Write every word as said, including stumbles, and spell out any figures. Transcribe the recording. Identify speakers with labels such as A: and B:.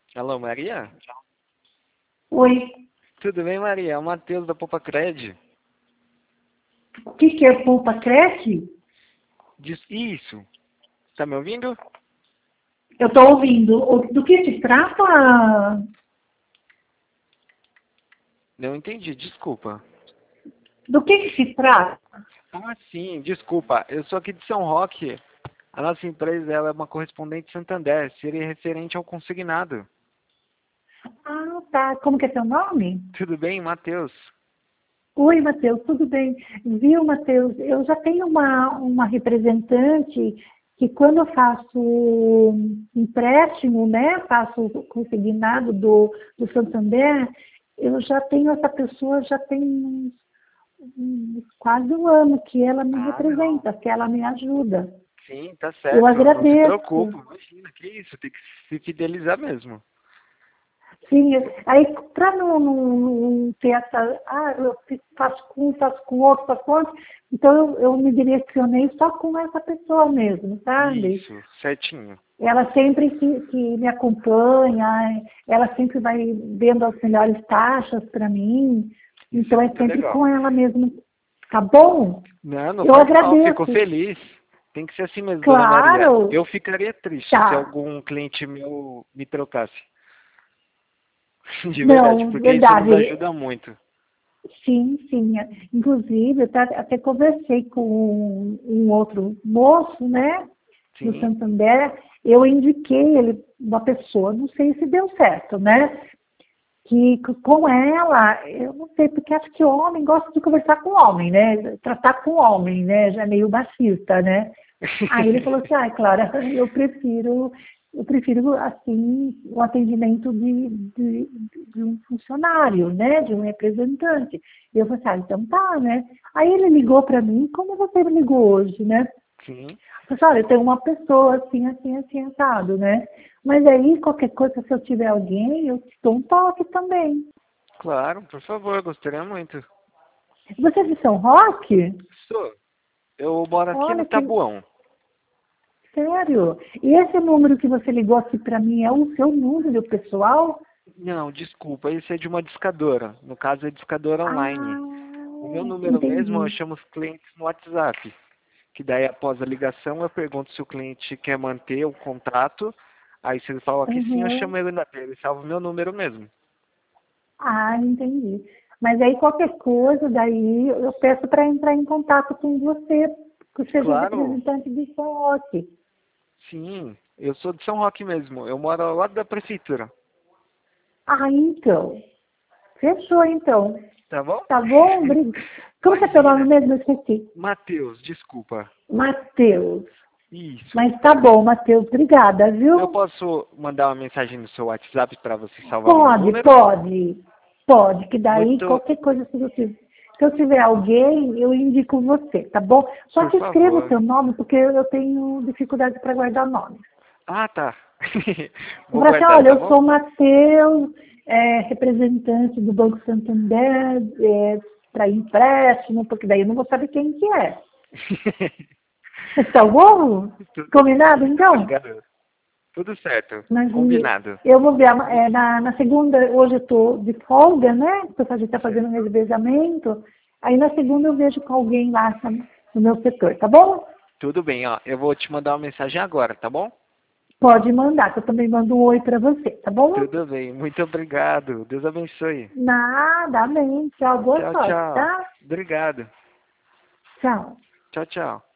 A: Alô, Maria?
B: Oi,
A: Tudo bem, Maria? É o Matheus da Poupa Cred.
B: o que, que é Poupa Cresce?
A: Diz... Isso. Tá me ouvindo?
B: Eu estou ouvindo. O- Do que se trata?
A: Não entendi, desculpa.
B: Do que, que se trata?
A: Ah, sim, desculpa. Eu sou aqui de São Roque. A nossa empresa ela é uma correspondente Santander. Seria referente ao consignado.
B: Ah, tá. Como que é seu nome?
A: Tudo bem, Matheus?
B: Oi, Matheus, tudo bem? Viu, Matheus? Eu já tenho uma, uma representante que quando eu faço empréstimo, né, faço o consignado do, do Santander, eu já tenho essa pessoa, já tem uns, uns quase um ano que ela me
A: Ah, não.
B: representa, que ela me ajuda.
A: Sim, tá
B: Eu
A: certo. Não se
B: agradeço.
A: preocupe. Imagina, que isso. Tem que se fidelizar mesmo.
B: Sim, aí para não, não, não ter essa, ah, eu faço com um, faço com outro, faço com outro, então eu, eu me direcionei só com essa pessoa mesmo, sabe?
A: Isso, certinho.
B: Ela sempre que, que me acompanha, ela sempre vai vendo as melhores taxas para mim,
A: Isso é
B: então é
A: muito
B: sempre com
A: legal.
B: ela mesmo. Tá bom?
A: Não, não
B: Eu
A: faz mal, fico
B: agradeço.
A: feliz. Tem que ser assim mesmo, dona Maria.
B: Claro,
A: Eu ficaria triste se
B: tá.
A: algum cliente meu me trocasse. De verdade,
B: Não,
A: porque isso nos
B: verdade.
A: ajuda muito.
B: Sim, sim. Inclusive, eu até até conversei com um, um outro moço, né, do
A: Sim,
B: Santander. Eu indiquei ele, uma pessoa, não sei se deu certo, né? Que c- com ela, eu não sei, porque acho que homem gosta de conversar com homem, né? Tratar com homem, né? Já é meio machista, né? Aí ele falou assim, ah, Clara, eu prefiro, eu prefiro assim o atendimento de, de, de um funcionário, né? De um representante. E eu falei assim, ah, então tá, né? Aí ele ligou para mim, como você me ligou hoje, né?
A: sim,
B: Eu falei, olha, eu tenho uma pessoa assim, assim, assim, assado, né? Mas aí, qualquer coisa, se eu tiver alguém, eu te dou um toque também.
A: claro, por favor, gostaria muito.
B: Você é de São Roque?
A: Sou. Eu moro aqui no
B: Olha que
A: Tabuão.
B: sério. E esse número que você ligou aqui para mim é o seu número pessoal?
A: Não, desculpa, esse é de uma discadora. No caso, é discadora online.
B: Ah,
A: O meu número mesmo, eu
B: entendi.
A: chamo os clientes no WhatsApp. Que daí, após a ligação, eu pergunto se o cliente quer manter o contrato. Aí, se ele fala que sim, eu chamo
B: Uhum.
A: ele na tela e salvo meu número mesmo.
B: Ah, entendi. Mas aí qualquer coisa, daí eu peço para entrar em contato com você, que seja o
A: Claro,
B: representante de São Roque.
A: sim. Eu sou de São Roque mesmo. Eu moro ao lado da prefeitura.
B: Ah, então. Fechou, então.
A: Tá bom?
B: Tá bom? Bri- Como que é teu nome
A: Imagina.
B: mesmo? Eu esqueci.
A: Matheus, desculpa.
B: Matheus.
A: Isso.
B: Mas tá bom, Matheus. Obrigada,
A: Eu
B: viu?
A: posso mandar uma mensagem no seu WhatsApp para você salvar o meu
B: Pode,
A: número?
B: pode. Pode, que daí
A: Muito,
B: qualquer coisa, se eu tiver, se eu tiver alguém, eu indico você, tá bom? Só
A: por
B: que escreva o
A: favor.
B: seu nome, porque eu tenho dificuldade para guardar nome.
A: Ah, tá.
B: Eu
A: Vou
B: falo assim,
A: guardar,
B: olha,
A: tá
B: eu
A: bom?
B: sou o Matheus, é, representante do Banco Santander, é, para empréstimo, porque daí eu não vou saber quem que é. Tá bom?
A: Tudo bem,
B: Combinado,
A: muito
B: então?
A: obrigado. Tudo certo.
B: Mas e
A: Combinado.
B: eu vou ver, a-
A: Vou-
B: é, na, na segunda, hoje eu estou de folga, né? Porque a gente está fazendo um
A: Certo.
B: revezamento. Aí na segunda eu vejo com alguém lá sabe, no meu setor, tá bom?
A: Tudo bem, ó. Eu vou te mandar uma mensagem agora, tá bom?
B: Pode mandar, que eu também mando um oi para você, tá bom?
A: Tudo bem. Muito obrigado. Deus abençoe.
B: Nada, amém. Tchau, boa
A: Tchau,
B: sorte,
A: tchau.
B: tá?
A: Obrigado.
B: Tchau.
A: Tchau, tchau.